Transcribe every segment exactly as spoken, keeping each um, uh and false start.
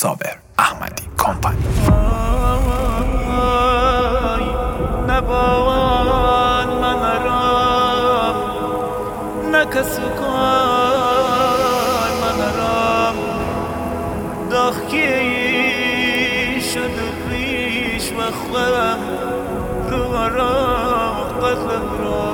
صابر احمدی کمپانی. نباید من رام نکس کار من رام داخکی شد پیش و خوام رو را قلب را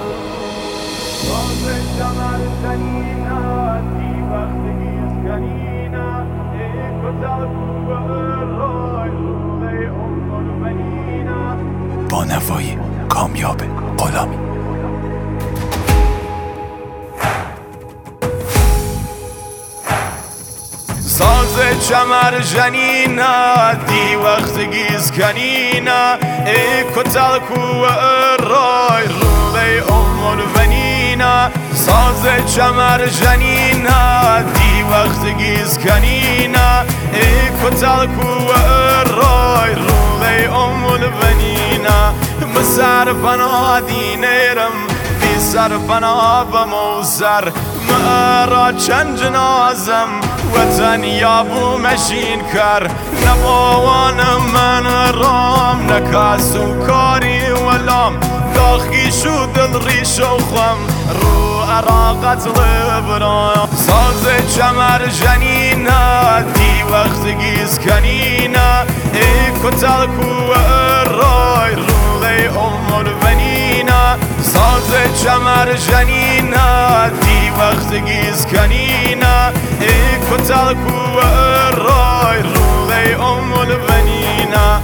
باز جمال زنینا دی وقتی اسکنینا ایک بزرگ و رای روی امور بنینا با نوایی کامیاب غلامی. ساز چمر جنینا دی وقت گیز کنینا ای کتل کو رای روی امور بنینا ساز چمر جنینا دی وقت گیز کنینا ای کتل کو رای روی امور بنینا مسر پناه دینرم بی سر پناه بموزر مرا چند جنازم وطن یابو مشین کر نبوان من رام نکاسو کاری ولام داخی شو دل ریش و خم رو عراقت لبرام ساز چمر جنینا دی وقت گیز کنینا ای کتل کو رای روی امور بنینا ساز چمر جنینا دی وقت گیز کنینا ای کتل کو رای روی امور بنینا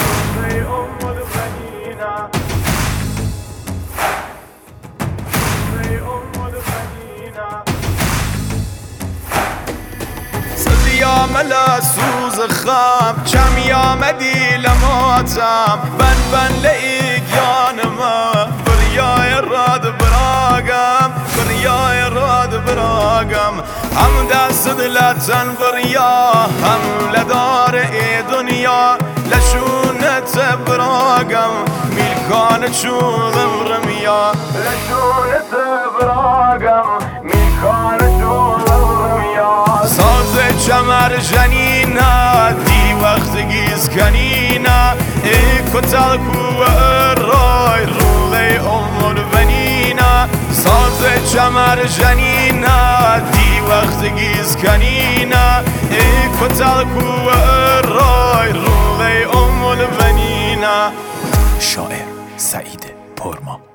یا ملا سوز خام چم یا مدی لماتم بن بن لیگ یانما بریای راد براغم بریای راد براغم هم دست دلتن بریا هم لدار ای دنیا لشونت براغم میلکان چولم رمیا لشونت براغم میلکان چولم رمیا ساز چمر جنینا دی وقت گیز کنینا ای کتل کو رای روی امور بنینا ساز چمر جنینا دی وقت گیز کنینا ای کتل کو رای روی امور بنینا. شاعر سعید پرما.